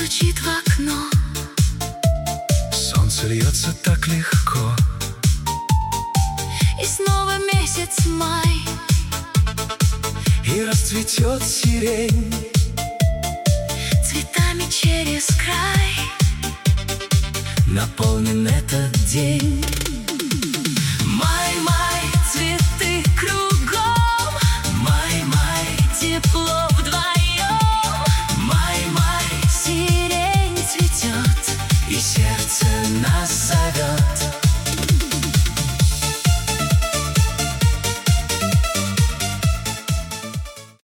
стучит в окно. Солнце льется так легко. И снова месяц май, и расцветет сирень цветами через край. наполнен этот день.